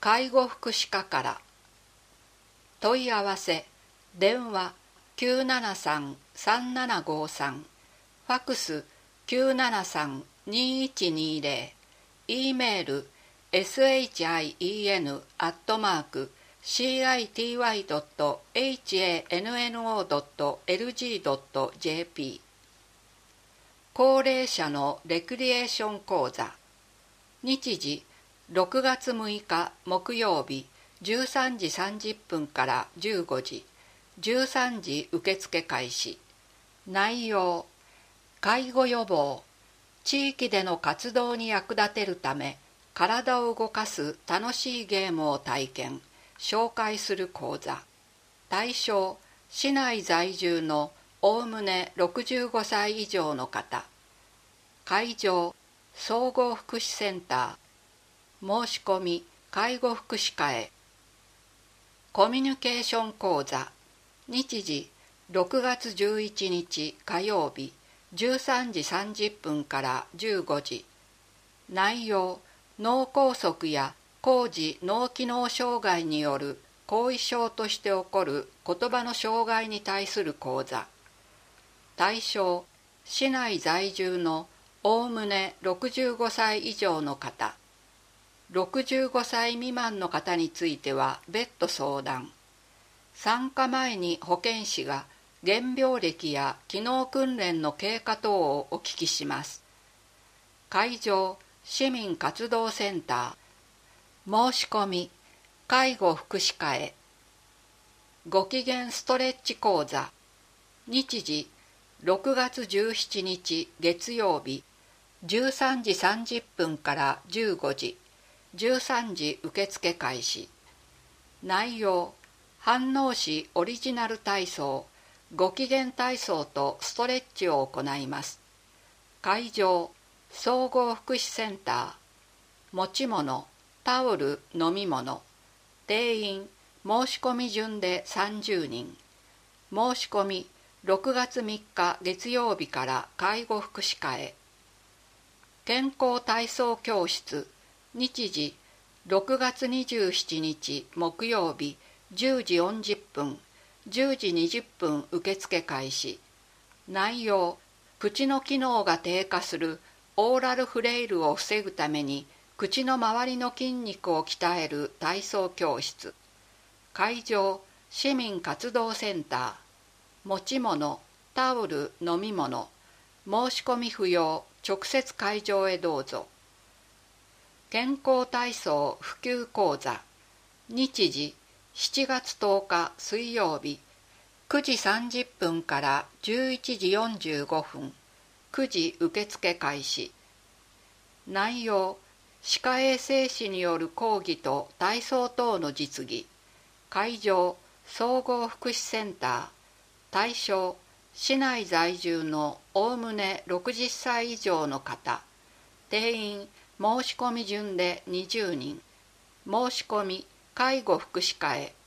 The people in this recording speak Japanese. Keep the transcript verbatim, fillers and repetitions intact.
介護福祉課から。問い合わせ電話 きゅうななさん さんななごさん、ファクス きゅうななさん にいちにゼロ、E メール エスエイチアイイーエヌ アットマーク シーアイティーワイ ドット エイチエーエヌエヌオー ドット エルジー ドット ジェーピー。 高齢者のレクリエーション講座。日時ろくがつむいか木曜日じゅうさんじさんじゅっぷんからじゅうごじ、じゅうさんじ受付開始。内容、介護予防、地域での活動に役立てるため体を動かす楽しいゲームを体験、紹介する講座。対象、市内在住のおおむねろくじゅうごさい以上の方。会場、総合福祉センター。申し込み、介護福祉課へ。コミュニケーション講座。日時ろくがつじゅういちにち火曜日じゅうさんじさんじゅっぷんからじゅうごじ。内容、脳梗塞や高次脳機能障害による後遺症として起こる言葉の障害に対する講座。対象、市内在住のおおむねろくじゅうごさい以上の方。ろくじゅうごさい未満の方については別途相談。参加前に保健師が原病歴や機能訓練の経過等をお聞きします。会場、市民活動センター。申し込み、介護福祉課へ。ご機嫌ストレッチ講座。日時ろくがつじゅうしちにち月曜日じゅうさんじさんじゅっぷんからじゅうごじ、じゅうさんじ受付開始。内容、飯能市オリジナル体操、ご機嫌体操とストレッチを行います。会場、総合福祉センター。持ち物、タオル、飲み物。定員、申し込み順でさんじゅうにん。申し込み、ろくがつみっか月曜日から介護福祉課へ。健康体操教室。日時ろくがつにじゅうしちにち木曜日じゅうじよんじゅっぷん、じゅうじにじゅっぷん受付開始。内容、口の機能が低下するオーラルフレイルを防ぐために口の周りの筋肉を鍛える体操教室。会場、市民活動センター。持ち物、タオル、飲み物。申し込み不要、直接会場へどうぞ。健康体操普及講座。日時しちがつとおか水曜日くじさんじゅっぷんからじゅういちじよんじゅうごふん、くじ受付開始。内容、歯科衛生士による講義と体操等の実技。会場、総合福祉センター。対象、市内在住のおおむねろくじゅっさい以上の方。定員、申し込み順でにじゅうにん。申し込み、介護福祉課へ。